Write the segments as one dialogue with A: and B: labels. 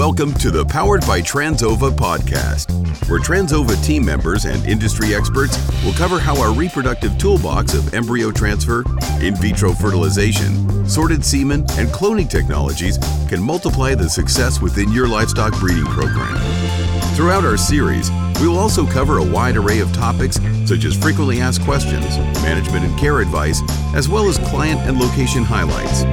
A: Welcome to the Powered by Transova podcast, where Transova team members and industry experts will cover how our reproductive toolbox of embryo transfer, in vitro fertilization, sorted semen, and cloning technologies can multiply the success within your livestock breeding program. Throughout our series, we will also cover a wide array of topics such as frequently asked questions, management and care advice, as well as client and location highlights.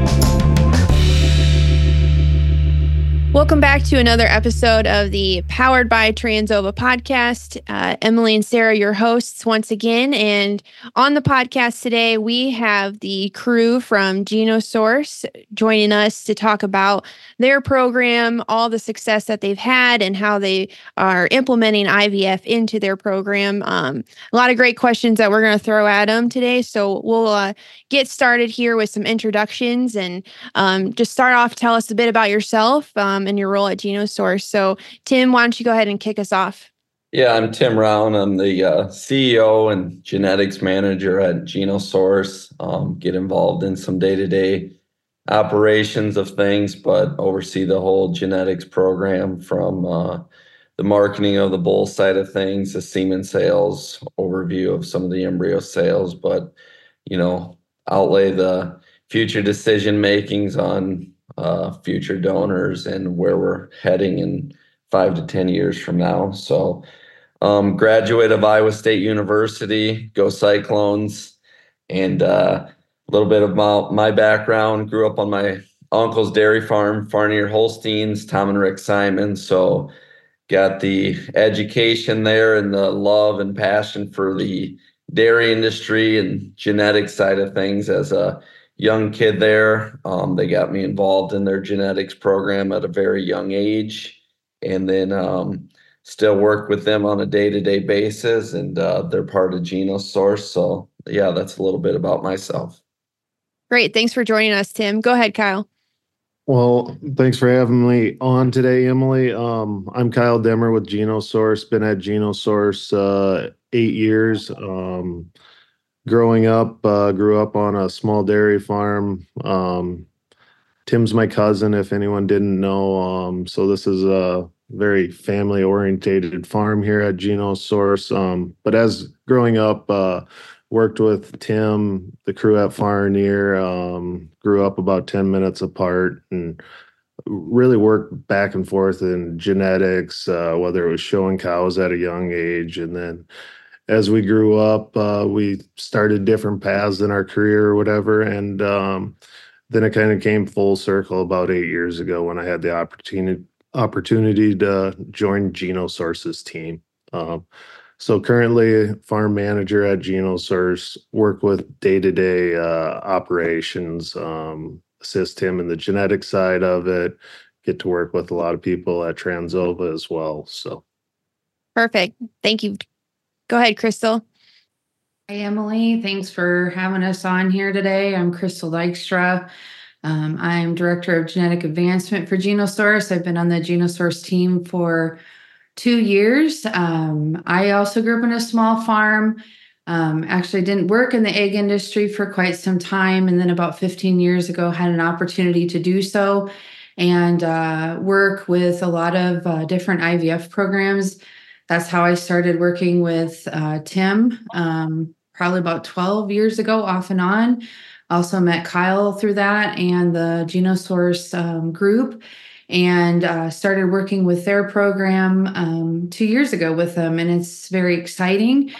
B: Welcome back to another episode of the Powered by Transova podcast. Emily and Sarah, your hosts once again. And on the podcast today, we have the crew from Genosource joining us to talk about their program, all the success that they've had, and how they are implementing IVF into their program. A lot of great questions that we're going to throw at them today. So we'll get started here with some introductions and just start off, tell us a bit about yourself and your role at Genosource. So Tim, why don't you go ahead and kick us off?
C: Yeah, I'm Tim Round. I'm the CEO and genetics manager at Genosource. Get involved in some day-to-day operations of things, but oversee the whole genetics program from the marketing of the bull side of things, the semen sales, overview of some of the embryo sales, but, outlay the future decision makings on future donors and where we're heading in 5 to 10 years from now. So graduate of Iowa State University, go Cyclones, and a little bit of my background. Grew up on my uncle's dairy farm, Farnier Holsteins, Tom and Rick Simon. So got the education there and the love and passion for the dairy industry and genetic side of things as a young kid there. They got me involved in their genetics program at a very young age, and then still work with them on a day-to-day basis, and they're part of Genosource. So yeah, that's a little bit about myself.
B: Great. Thanks for joining us, Tim. Go ahead, Kyle.
D: Well, thanks for having me on today, Emily. I'm Kyle Demmer with Genosource. Been at Genosource 8 years. Growing up, grew up on a small dairy farm. Tim's my cousin, if anyone didn't know. So this is a very family-orientated farm here at Genosource. But as growing up, worked with Tim, the crew at Farnier, grew up about 10 minutes apart, and really worked back and forth in genetics, whether it was showing cows at a young age, and then as we grew up, we started different paths in our career or whatever. And then it kind of came full circle about 8 years ago when I had the opportunity to join Genosource's team. So currently farm manager at Genosource, work with day-to-day operations, assist him in the genetic side of it, get to work with a lot of people at Transova as well. So
B: Perfect. Thank you. Go ahead, Crystal.
E: Hi, Emily. Thanks for having us on here today. I'm Crystal Dykstra. I'm Director of Genetic Advancement for Genosource. I've been on the Genosource team for 2 years. I also grew up in a small farm. Actually didn't work in the egg industry for quite some time. And then about 15 years ago, had an opportunity to do so and work with a lot of different IVF programs. That's how I started working with Tim, probably about 12 years ago, off and on. Also met Kyle through that and the Genosource group, and started working with their program 2 years ago with them. And it's very exciting.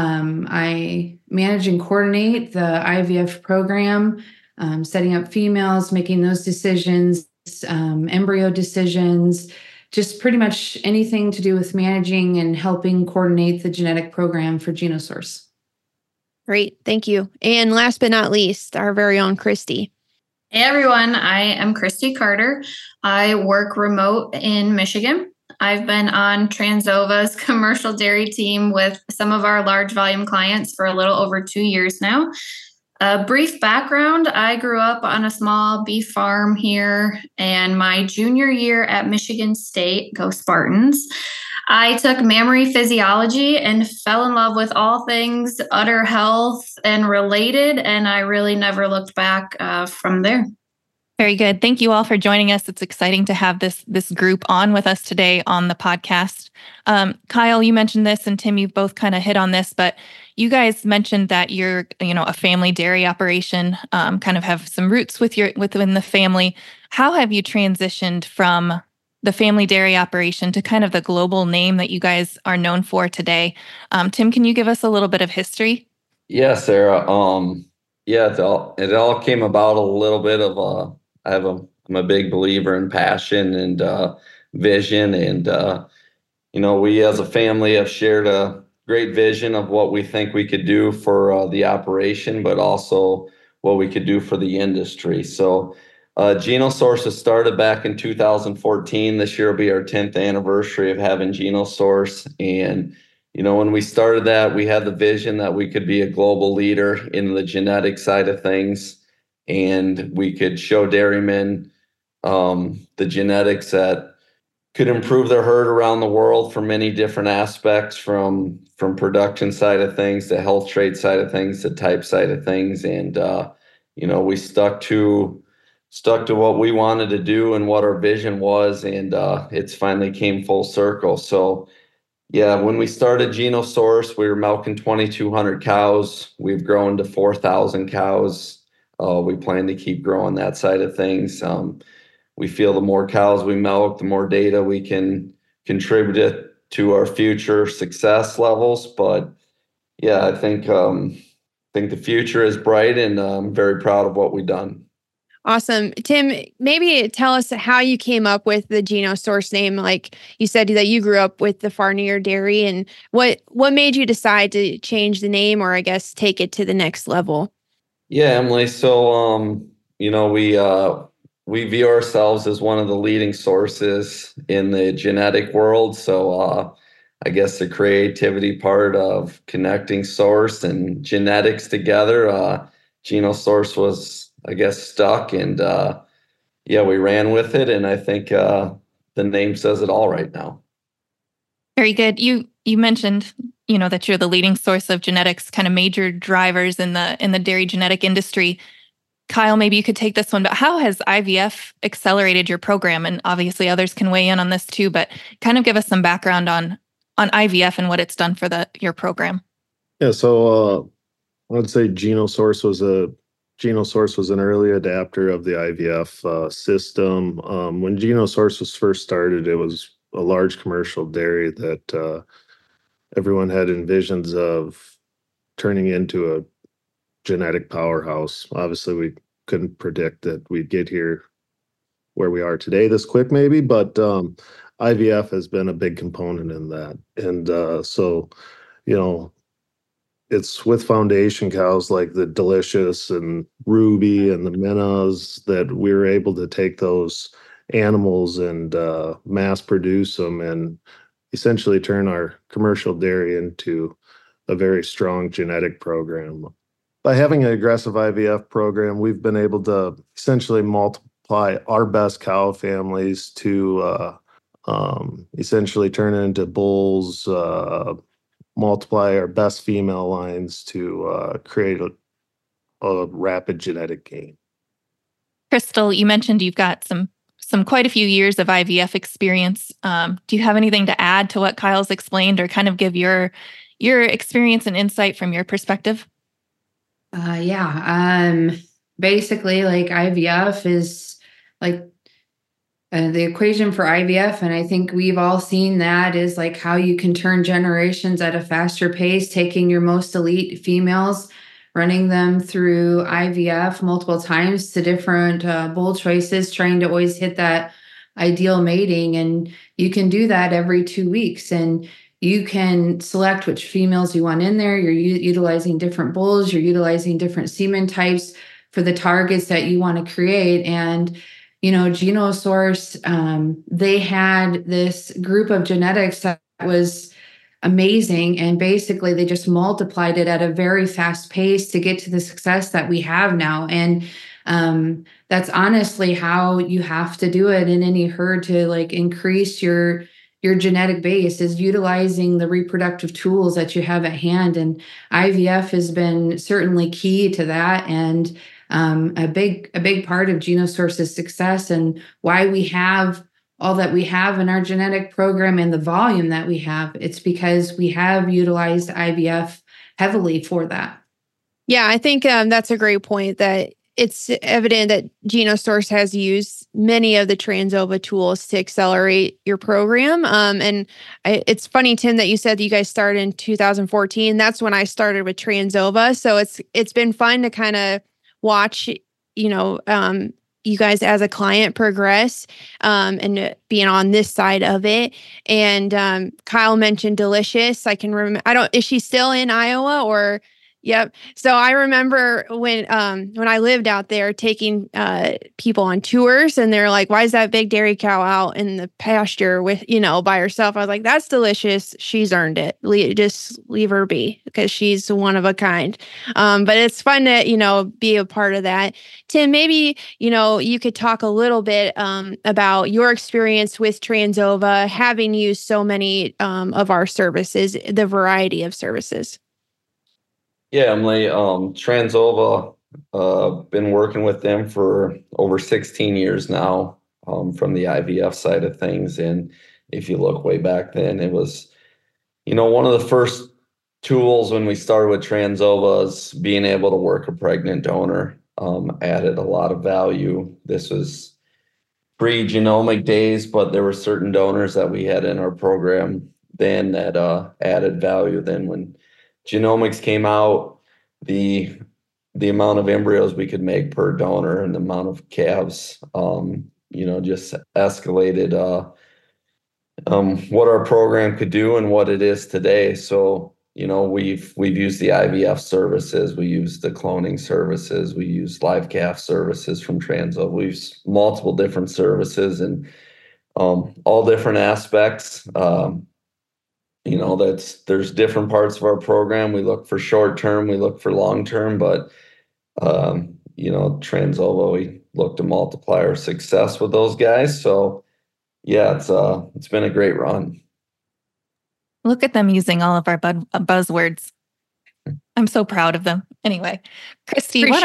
E: I manage and coordinate the IVF program, setting up females, making those decisions, embryo decisions, just pretty much anything to do with managing and helping coordinate the genetic program for Genosource.
B: Great. Thank you. And last but not least, our very own Christy.
F: Hey, everyone. I am Christy Carter. I work remote in Michigan. I've been on Transova's commercial dairy team with some of our large volume clients for a little over 2 years now. A brief background, I grew up on a small beef farm here, and my junior year at Michigan State, go Spartans, I took mammary physiology and fell in love with all things udder health and related, and I really never looked back from there.
G: Very good. Thank you all for joining us. It's exciting to have this group on with us today on the podcast. Kyle, you mentioned this, and Tim, you've both kind of hit on this, but you guys mentioned that you're, a family dairy operation, kind of have some roots within the family. How have you transitioned from the family dairy operation to kind of the global name that you guys are known for today? Tim, can you give us a little bit of history?
C: Yeah, Sarah. It all came about a little bit of I'm a big believer in passion and vision, and we as a family have shared a great vision of what we think we could do for the operation, but also what we could do for the industry. So GenoSource was started back in 2014. This year will be our 10th anniversary of having GenoSource. And, when we started that, we had the vision that we could be a global leader in the genetic side of things. And we could show dairymen the genetics that could improve their herd around the world from many different aspects, from production side of things to health trait side of things to type side of things. And, we stuck to what we wanted to do and what our vision was. And it's finally came full circle. So, yeah, when we started GenoSource, we were milking 2,200 cows. We've grown to 4,000 cows. We plan to keep growing that side of things. We feel the more cows we milk, the more data we can contribute to our future success levels. But yeah, I think the future is bright, and I'm very proud of what we've done.
B: Awesome. Tim, maybe tell us how you came up with the GenoSource name. Like you said that you grew up with the Farnier Dairy, and what made you decide to change the name, or I guess take it to the next level?
C: Yeah, Emily. So, we view ourselves as one of the leading sources in the genetic world. So, I guess the creativity part of connecting source and genetics together, GenoSource was, I guess, stuck, and we ran with it. And I think the name says it all right now.
G: Very good. You mentioned, that you're the leading source of genetics, kind of major drivers in the dairy genetic industry. Kyle, maybe you could take this one, but how has IVF accelerated your program? And obviously others can weigh in on this too, but kind of give us some background on IVF and what it's done for your program.
D: Yeah, so I would say GenoSource was an early adapter of the IVF system. When GenoSource was first started, it was a large commercial dairy that everyone had envisions of turning into a genetic powerhouse. Obviously, we couldn't predict that we'd get here where we are today this quick, maybe, but IVF has been a big component in that. And so, it's with foundation cows like the Delicious and Ruby and the Minnas that we were able to take those animals and mass produce them and essentially turn our commercial dairy into a very strong genetic program. By having an aggressive IVF program, we've been able to essentially multiply our best cow families to essentially turn it into bulls, multiply our best female lines to create a rapid genetic gain.
G: Crystal, you mentioned you've got some quite a few years of IVF experience. Do you have anything to add to what Kyle's explained, or kind of give your experience and insight from your perspective?
E: Basically, like IVF is like the equation for IVF, and I think we've all seen that, is like how you can turn generations at a faster pace, taking your most elite females, running them through IVF multiple times to different bull choices, trying to always hit that ideal mating. And you can do that every 2 weeks, and you can select which females you want in there. You're utilizing different bulls, you're utilizing different semen types for the targets that you want to create. And GenoSource, they had this group of genetics that was amazing. And basically they just multiplied it at a very fast pace to get to the success that we have now. And that's honestly how you have to do it in any herd to like increase your genetic base, is utilizing the reproductive tools that you have at hand. And IVF has been certainly key to that. And a big part of GenoSource's success and why we have all that we have in our genetic program and the volume that we have. It's because we have utilized IVF heavily for that.
B: Yeah, I think that's a great point, that it's evident that GenoSource has used many of the Trans-Ova tools to accelerate your program. It's funny, Tim, that you said that you guys started in 2014. That's when I started with Trans-Ova. So it's been fun to kind of watch, you guys as a client progress and being on this side of it. And Kyle mentioned Delicious. I can remember. Is she still in Iowa or? Yep. So I remember when I lived out there taking people on tours, and they're like, "Why is that big dairy cow out in the pasture with by herself?" I was like, "That's Delicious. She's earned it. Just leave her be, because she's one of a kind." But it's fun to be a part of that. Tim, maybe you could talk a little bit about your experience with Trans-Ova, having used so many of our services, the variety of services.
C: Yeah, Emily, Trans-Ova, been working with them for over 16 years now, from the IVF side of things. And if you look way back then, it was, one of the first tools when we started with Trans-Ova is being able to work a pregnant donor, added a lot of value. This was pre-genomic days, but there were certain donors that we had in our program then that added value. Then when genomics came out, the amount of embryos we could make per donor and the amount of calves, just escalated what our program could do and what it is today. So, we've used the IVF services, we used the cloning services, we used live calf services from Trans-Ova. We've used multiple different services and all different aspects. There's different parts of our program. We look for short term, we look for long term, but Trans-Ova, we look to multiply our success with those guys. So yeah, it's been a great run.
G: Look at them using all of our buzzwords. I'm so proud of them. Anyway, Christy, why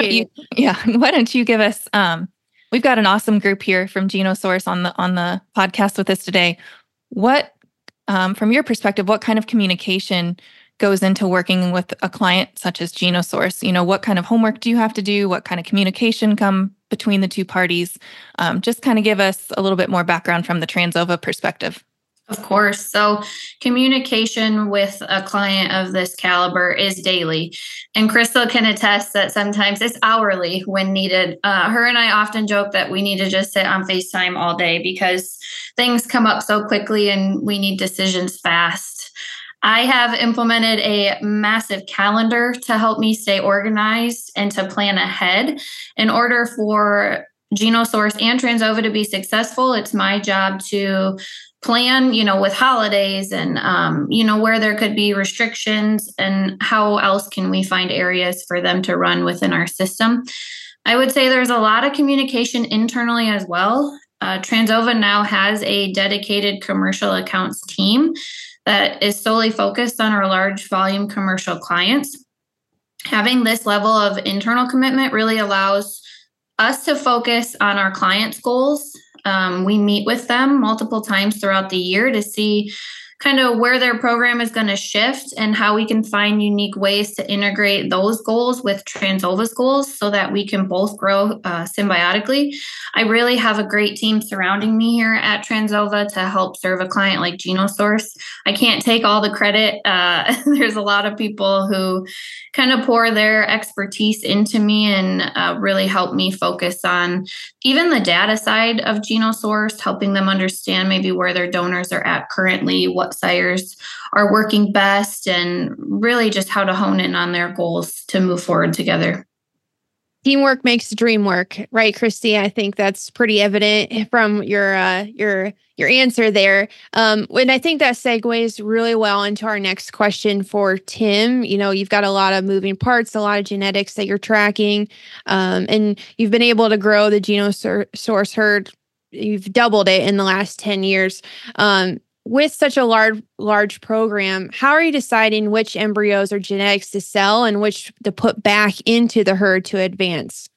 G: don't you give us? We've got an awesome group here from GenoSource on the podcast with us today. What, from your perspective, what kind of communication goes into working with a client such as GenoSource? What kind of homework do you have to do? What kind of communication come between the two parties? Just kind of give us a little bit more background from the Trans-Ova perspective.
F: Of course. So communication with a client of this caliber is daily. And Crystal can attest that sometimes it's hourly when needed. Her and I often joke that we need to just sit on FaceTime all day because things come up so quickly and we need decisions fast. I have implemented a massive calendar to help me stay organized and to plan ahead. In order for GenoSource and Trans-Ova to be successful, it's my job to plan, with holidays and, where there could be restrictions and how else can we find areas for them to run within our system. I would say there's a lot of communication internally as well. Trans-Ova now has a dedicated commercial accounts team that is solely focused on our large volume commercial clients. Having this level of internal commitment really allows us to focus on our clients' goals. We meet with them multiple times throughout the year to see kind of where their program is going to shift and how we can find unique ways to integrate those goals with Trans-Ova's goals so that we can both grow symbiotically. I really have a great team surrounding me here at Trans-Ova to help serve a client like GenoSource. I can't take all the credit. There's a lot of people who kind of pour their expertise into me and really help me focus on even the data side of GenoSource, helping them understand maybe where their donors are at currently, what sires are working best, and really just how to hone in on their goals to move forward together.
B: Teamwork makes the dream work, right, Christy? I think that's pretty evident from your answer there. And I think that segues really well into our next question for Tim. You've got a lot of moving parts, a lot of genetics that you're tracking, and you've been able to grow the GenoSource herd. You've doubled it in the last 10 years. With such a large program, how are you deciding which embryos or genetics to sell and which to put back into the herd to advance?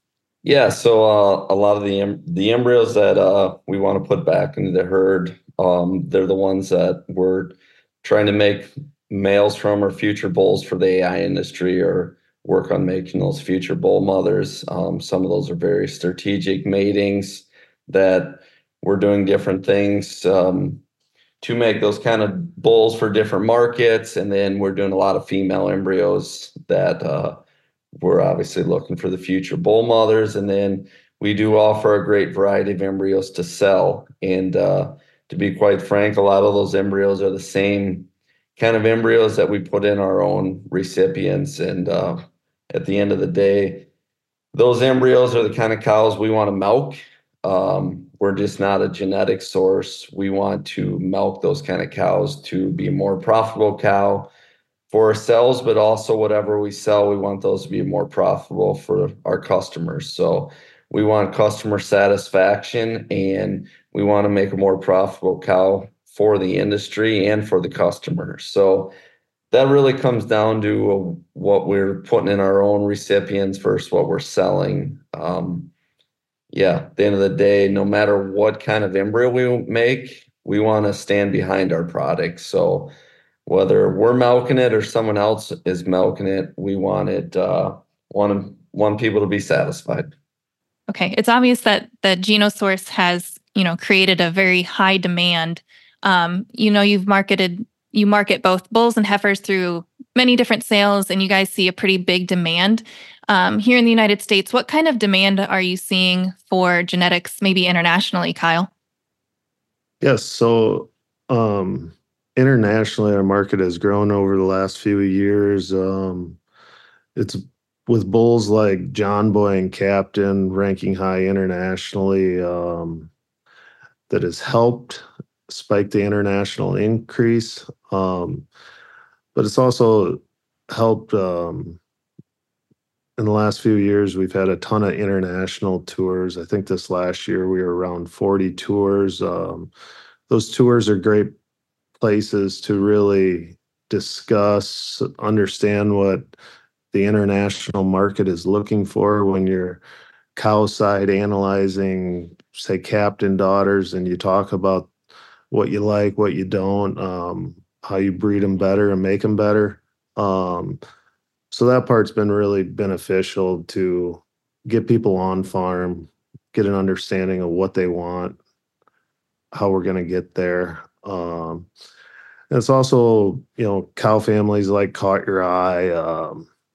C: Yeah, so a lot of the embryos that we want to put back into the herd, they're the ones that we're trying to make males from or future bulls for the AI industry or work on making those future bull mothers. Some of those are very strategic matings that we're doing different things to make those kind of bulls for different markets. And then we're doing a lot of female embryos that we're obviously looking for the future bull mothers. And then we do offer a great variety of embryos to sell. And to be quite frank, a lot of those embryos are the same kind of embryos that we put in our own recipients. And at the end of the day, those embryos are the kind of cows we want to milk. We're just not a genetic source. We want to milk those kind of cows to be a more profitable cow for ourselves, but also whatever we sell, we want those to be more profitable for our customers. So we want customer satisfaction, and we want to make a more profitable cow for the industry and for the customer. So that really comes down to what we're putting in our own recipients versus what we're selling. At the end of the day, no matter what kind of embryo we make, we want to stand behind our product. So whether we're milking it or someone else is milking it, we want want people to be satisfied.
G: Okay, it's obvious that the GenoSource has, created a very high demand. You market both bulls and heifers through many different sales, and you guys see a pretty big demand. Here in the United States, what kind of demand are you seeing for genetics, maybe internationally, Kyle?
D: Yes. So internationally, our market has grown over the last few years. It's with bulls like John Boy and Captain ranking high internationally that has helped spike the international increase. But it's also helped in the last few years, we've had a ton of international tours. I think this last year we were around 40 tours. Those tours are great places to really discuss, understand what the international market is looking for when you're cow side analyzing, say, Captain daughters, and you talk about what you like, what you don't, how you breed them better and make them better. So that part's been really beneficial to get people on farm, get an understanding of what they want, how we're going to get there. And it's also, cow families like Caught Your Eye.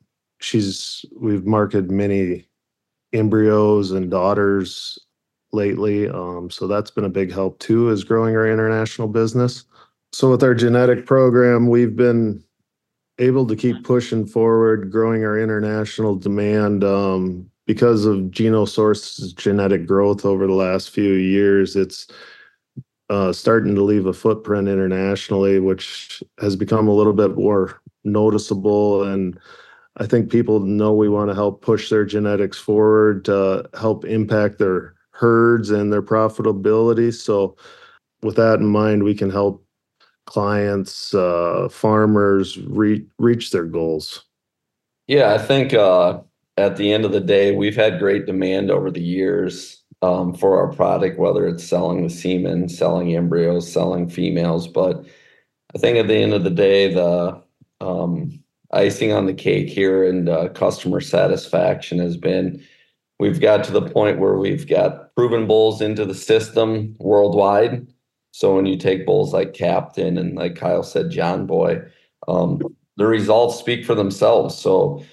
D: We've marketed many embryos and daughters lately. So that's been a big help too, is growing our international business. So with our genetic program, we've been able to keep pushing forward, growing our international demand because of GenoSource's genetic growth over the last few years. It's starting to leave a footprint internationally, which has become a little bit more noticeable. And I think people know we want to help push their genetics forward to help impact their herds and their profitability. So with that in mind, we can help clients, farmers reach their goals.
C: Yeah, I think at the end of the day, we've had great demand over the years for our product, whether it's selling the semen, selling embryos, selling females. But I think at the end of the day, the icing on the cake here and customer satisfaction has been, we've got to the point where we've got proven bulls into the system worldwide. So when you take bulls like Captain and, like Kyle said, John Boy, the results speak for themselves. So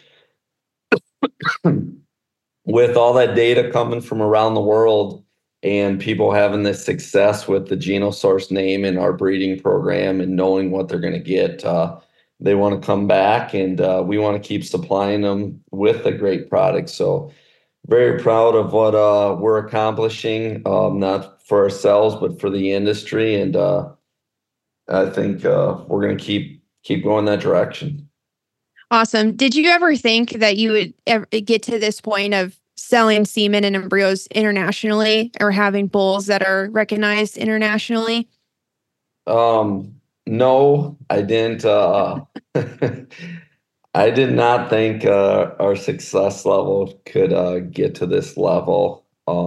C: with all that data coming from around the world and people having this success with the GenoSource name in our breeding program and knowing what they're going to get, they want to come back, and we want to keep supplying them with a great product. So very proud of what we're accomplishing, not for ourselves, but for the industry. And I think we're going to keep going that direction.
B: Awesome. Did you ever think that you would ever get to this point of selling semen and embryos internationally or having bulls that are recognized internationally?
C: No, I didn't. I did not think our success level could get to this level.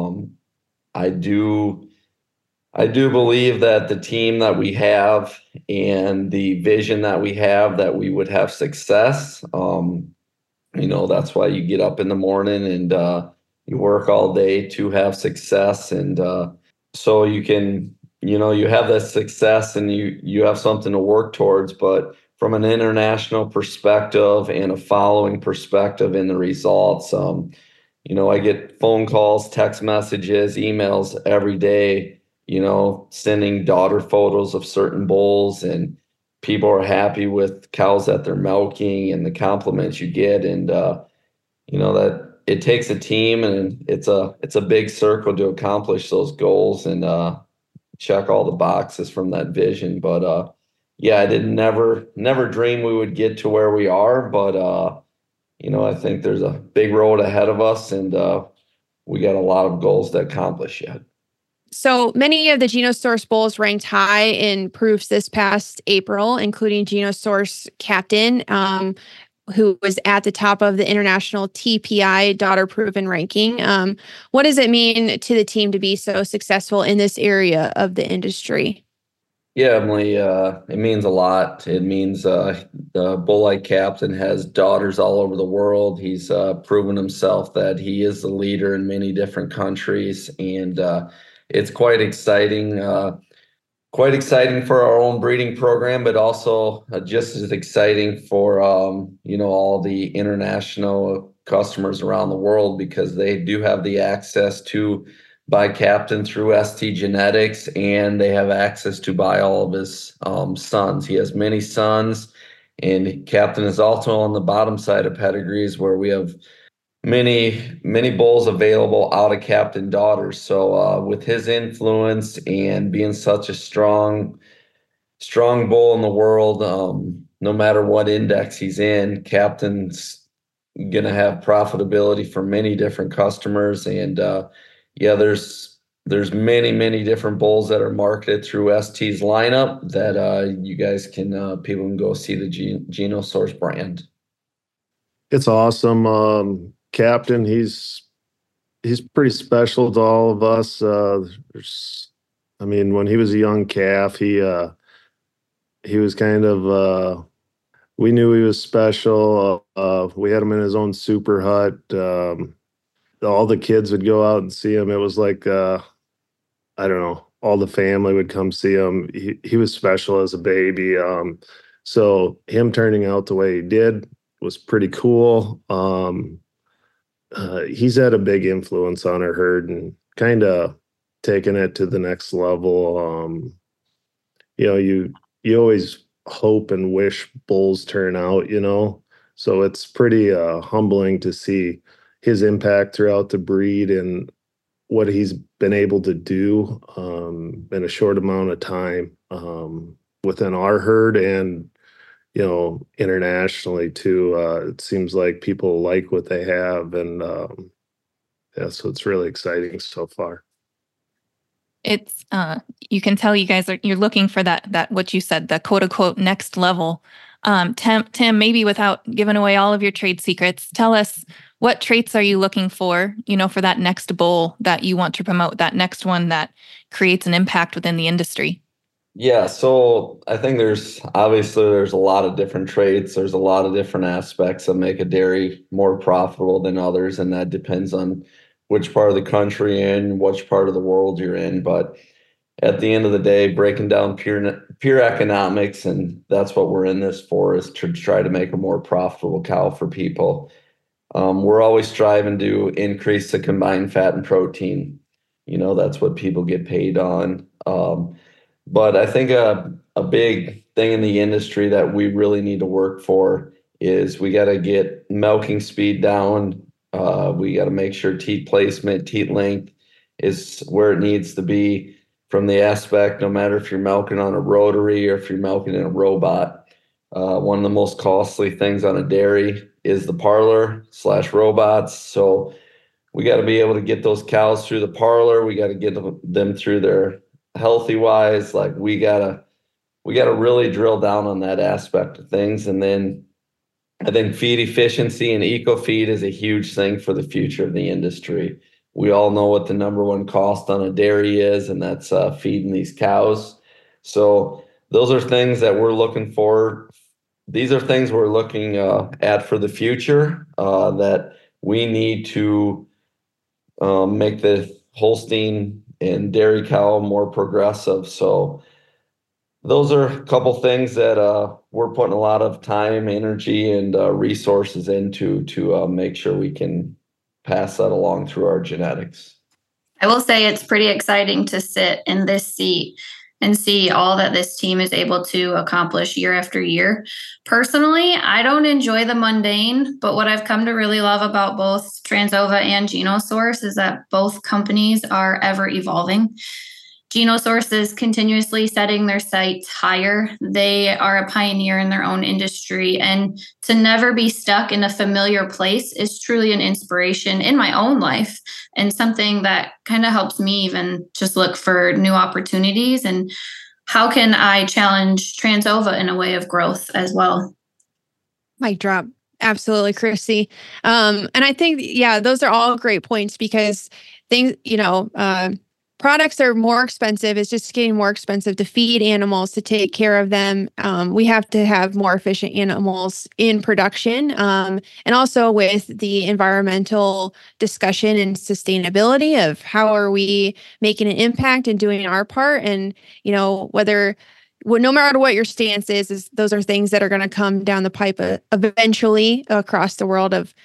C: I do I do believe that the team that we have and the vision that we have, that we would have success. That's why you get up in the morning and you work all day to have success. And so you can, you have that success and you have something to work towards. But from an international perspective and a following perspective in the results, I get phone calls, text messages, emails every day, sending daughter photos of certain bulls, and people are happy with cows that they're milking and the compliments you get. And, that it takes a team, and it's a big circle to accomplish those goals and check all the boxes from that vision. But yeah, I didn't never dream we would get to where we are, but I think there's a big road ahead of us, and we got a lot of goals to accomplish yet.
B: So many of the Genosource bulls ranked high in proofs this past April, including Genosource Captain, who was at the top of the international TPI daughter proven ranking. What does it mean to the team to be so successful in this area of the industry?
C: Yeah, Emily, it means a lot. It means the Bull Like Captain has daughters all over the world. He's proven himself that he is the leader in many different countries, and it's quite exciting. Quite exciting for our own breeding program, but also just as exciting for all the international customers around the world, because they do have the access to buy Captain through ST Genetics, and they have access to buy all of his sons. He has many sons, and Captain is also on the bottom side of pedigrees, where we have many bulls available out of Captain daughters. So with his influence and being such a strong bull in the world, no matter what index he's in, Captain's gonna have profitability for many different customers. And yeah, there's many different bulls that are marketed through ST's lineup that you guys can people can go see the Genosource brand.
D: It's awesome. Captain, he's pretty special to all of us. When he was a young calf, he was kind of we knew he was special. We had him in his own super hut. All the kids would go out and see him. It was like I don't know, all the family would come see him. He was special as a baby. So him turning out the way he did was pretty cool. He's had a big influence on our herd and kind of taken it to the next level. You always hope and wish bulls turn out, so it's pretty humbling to see his impact throughout the breed and what he's been able to do in a short amount of time within our herd and internationally too. It seems like people like what they have, and so it's really exciting so far.
G: It's you can tell you guys you're looking for that what you said, the quote unquote next level. Tim, maybe without giving away all of your trade secrets, tell us what traits are you looking for that next bull that you want to promote, that next one that creates an impact within the industry.
C: Yeah, so I think there's a lot of different traits. There's a lot of different aspects that make a dairy more profitable than others, and that depends on which part of the country you're in, which part of the world you're in. But at the end of the day, breaking down pure economics, and that's what we're in this for, is to try to make a more profitable cow for people. We're always striving to increase the combined fat and protein. That's what people get paid on. But I think a big thing in the industry that we really need to work for is we got to get milking speed down. We got to make sure teat placement, teat length is where it needs to be from the aspect, no matter if you're milking on a rotary or if you're milking in a robot. One of the most costly things on a dairy is the parlor/robots. So we got to be able to get those cows through the parlor. We got to get them through their healthy wise. Like we gotta really drill down on that aspect of things. And then I think feed efficiency and eco-feed is a huge thing for the future of the industry. We all know what the number one cost on a dairy is, and that's feeding these cows. So those are things that we're looking for. These are things we're looking at for the future that we need to make the Holstein and dairy cow more progressive. So those are a couple things that we're putting a lot of time, energy, and resources into to make sure we can pass that along through our genetics.
F: I will say it's pretty exciting to sit in this seat and see all that this team is able to accomplish year after year. Personally, I don't enjoy the mundane, but what I've come to really love about both Transova and Genosource is that both companies are ever evolving. Genosource is continuously setting their sights higher. They are a pioneer in their own industry, and to never be stuck in a familiar place is truly an inspiration in my own life, and something that kind of helps me even just look for new opportunities and how can I challenge Transova in a way of growth as well.
B: Mic drop. Absolutely, Christy. And I think, yeah, those are all great points because things, products are more expensive. It's just getting more expensive to feed animals, to take care of them. We have to have more efficient animals in production. And also with the environmental discussion and sustainability of how are we making an impact and doing our part. And, no matter what your stance is those are things that are going to come down the pipe eventually across the world of,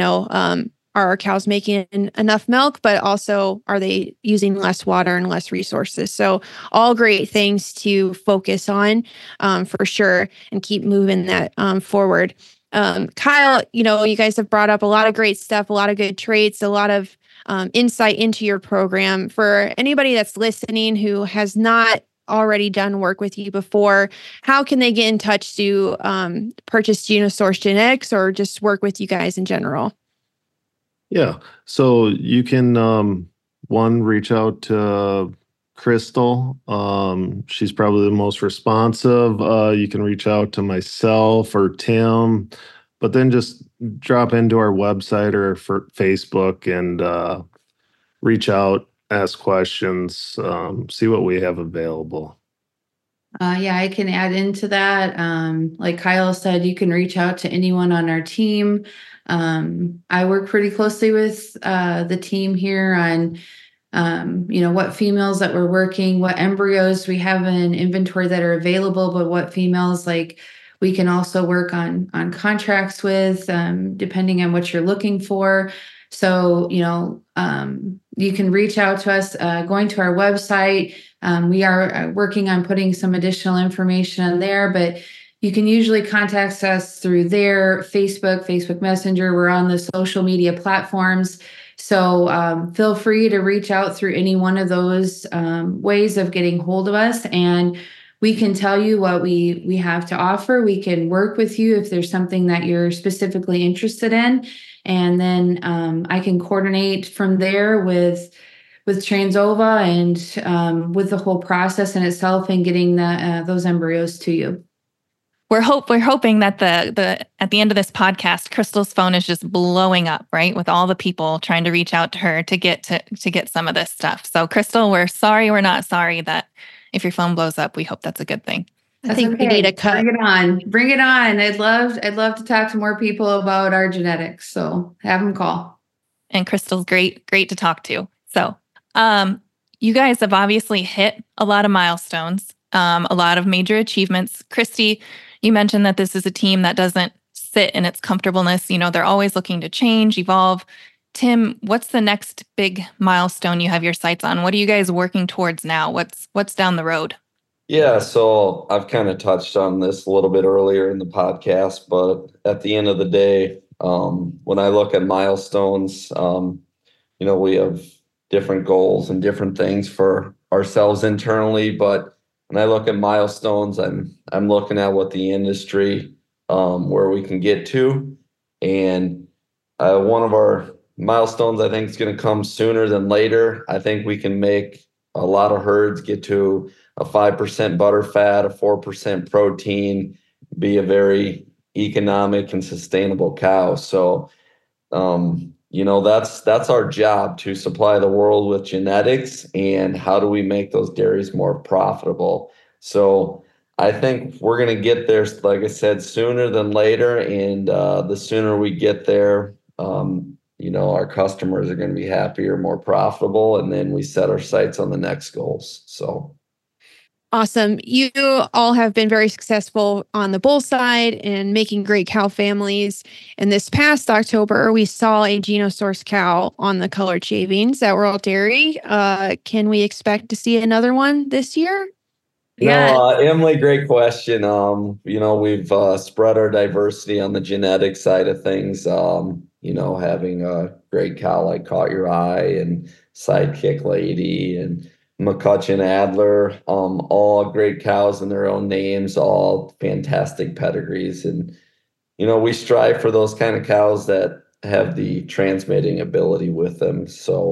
B: are our cows making enough milk, but also are they using less water and less resources? So all great things to focus on for sure and keep moving that forward. Kyle, you guys have brought up a lot of great stuff, a lot of good traits, a lot of insight into your program. For anybody that's listening who has not already done work with you before, how can they get in touch to purchase Genosource genetics or just work with you guys in general?
D: Yeah. So you can, reach out to Crystal. She's probably the most responsive. You can reach out to myself or Tim, but then just drop into our website or for Facebook and reach out, ask questions, see what we have available.
E: I can add into that. Like Kyle said, you can reach out to anyone on our team. I work pretty closely with the team here on, what females that we're working, what embryos we have in inventory that are available, but what females we can also work on contracts with, depending on what you're looking for. So, you can reach out to us going to our website. We are working on putting some additional information on there, but you can usually contact us through their Facebook Messenger. We're on the social media platforms. So feel free to reach out through any one of those ways of getting hold of us. And we can tell you what we have to offer. We can work with you if there's something that you're specifically interested in. And then I can coordinate from there with Transova and with the whole process in itself and getting those embryos to you.
G: We're hoping that the at the end of this podcast, Crystal's phone is just blowing up, right? With all the people trying to reach out to her to get some of this stuff. So Crystal, we're sorry, we're not sorry that if your phone blows up, we hope that's a good thing.
B: I think we need a cut.
E: Bring it on. I'd love to talk to more people about our genetics. So have them call.
G: And Crystal's great to talk to. So you guys have obviously hit a lot of milestones, a lot of major achievements. Christy, you mentioned that this is a team that doesn't sit in its comfortableness. They're always looking to change, evolve. Tim, what's the next big milestone you have your sights on? What are you guys working towards now? What's down the road?
C: Yeah, so I've kind of touched on this a little bit earlier in the podcast, but at the end of the day, when I look at milestones, we have different goals and different things for ourselves internally, but when I look at milestones, I'm looking at what the industry, where we can get to. And one of our milestones, I think, is going to come sooner than later. I think we can make a lot of herds get to a 5% butter fat, a 4% protein, be a very, economic and sustainable cow. So, that's our job, to supply the world with genetics, and how do we make those dairies more profitable? So I think we're going to get there, like I said, sooner than later. And the sooner we get there, our customers are going to be happier, more profitable, and then we set our sights on the next goals. So.
B: Awesome. You all have been very successful on the bull side and making great cow families. And this past October, we saw a GenoSource cow on the colored shavings at World Dairy. Can we expect to see another one this year?
C: No, Emily, great question. We've spread our diversity on the genetic side of things. Having a great cow like Caught Your Eye and Sidekick Lady and McCutcheon Adler, all great cows in their own names, all fantastic pedigrees. And, we strive for those kind of cows that have the transmitting ability with them. So,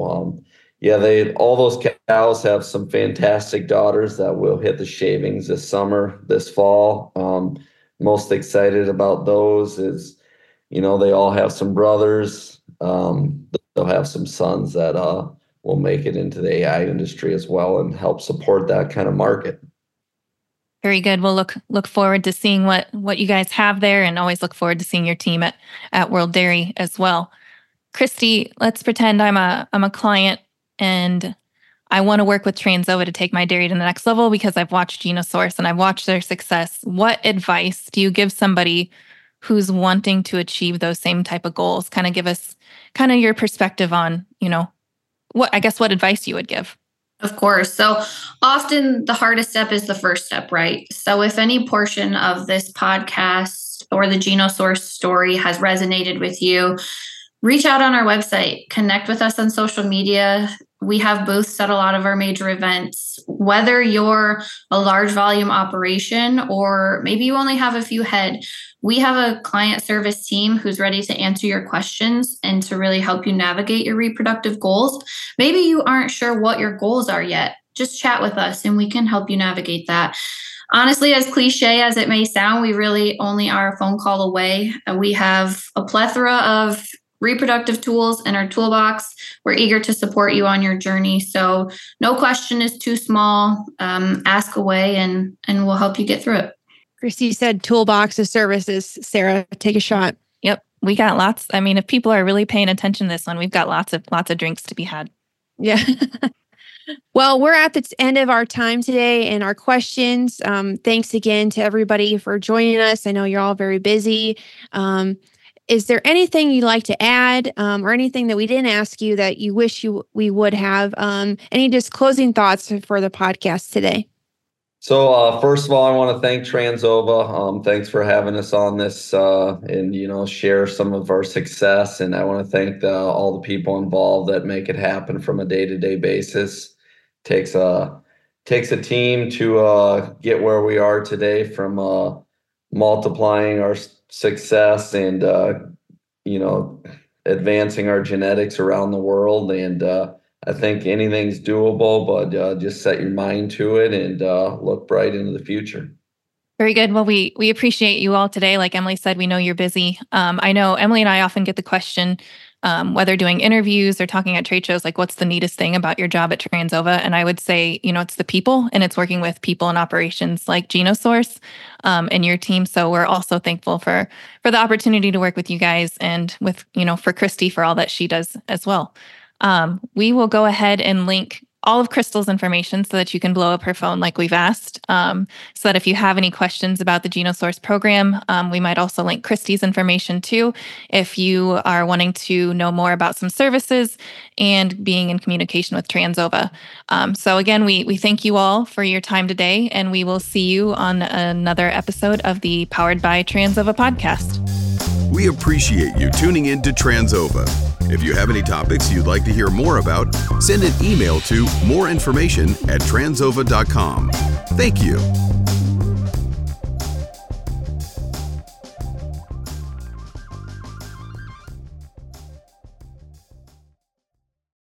C: all those cows have some fantastic daughters that will hit the shavings this summer, this fall. Most excited about those is, they all have some brothers. They'll have some sons that will make it into the AI industry as well and help support that kind of market.
G: Very good. We'll look forward to seeing what you guys have there, and always look forward to seeing your team at World Dairy as well. Christy, let's pretend I'm a client and I want to work with Transova to take my dairy to the next level because I've watched GenoSource and I've watched their success. What advice do you give somebody who's wanting to achieve those same type of goals? Kind of give us your perspective on, what advice you would give.
F: Of course. So often the hardest step is the first step, right? So if any portion of this podcast or the GenoSource story has resonated with you, reach out on our website, connect with us on social media. We have booths at a lot of our major events. Whether you're a large volume operation or maybe you only have a few head, we have a client service team who's ready to answer your questions and to really help you navigate your reproductive goals. Maybe you aren't sure what your goals are yet. Just chat with us and we can help you navigate that. Honestly, as cliche as it may sound, we really only are a phone call away. We have a plethora of reproductive tools in our toolbox. We're eager to support you on your journey. So no question is too small. Ask away and we'll help you get through it.
B: Christy said toolbox of services. Sarah, take a shot.
G: Yep. We got lots. I mean, if people are really paying attention to this one, we've got lots of drinks to be had.
B: Yeah. Well, we're at the end of our time today and our questions. Thanks again to everybody for joining us. I know you're all very busy. Is there anything you'd like to add or anything that we didn't ask you that you wish we would have? Any just closing thoughts for the podcast today?
C: So first of all, I want to thank Transova. Thanks for having us on this and, share some of our success. And I want to thank all the people involved that make it happen from a day-to-day basis. Takes a team to get where we are today, from multiplying our success and, advancing our genetics around the world. And I think anything's doable, but just set your mind to it and look bright into the future.
G: Very good. Well, we appreciate you all today. Like Emily said, we know you're busy. I know Emily and I often get the question, whether doing interviews or talking at trade shows, like what's the neatest thing about your job at Transova? And I would say, it's the people, and it's working with people in operations like GenoSource and your team. So we're also thankful for the opportunity to work with you guys and with, for Christy for all that she does as well. We will go ahead and link all of Crystal's information so that you can blow up her phone like we've asked. So that if you have any questions about the GenoSource program, we might also link Christy's information too, if you are wanting to know more about some services and being in communication with Transova. So again, we thank you all for your time today, and we will see you on another episode of the Powered by Transova podcast.
A: We appreciate you tuning in to Transova. If you have any topics you'd like to hear more about, send an email to moreinformation@transova.com. Thank you.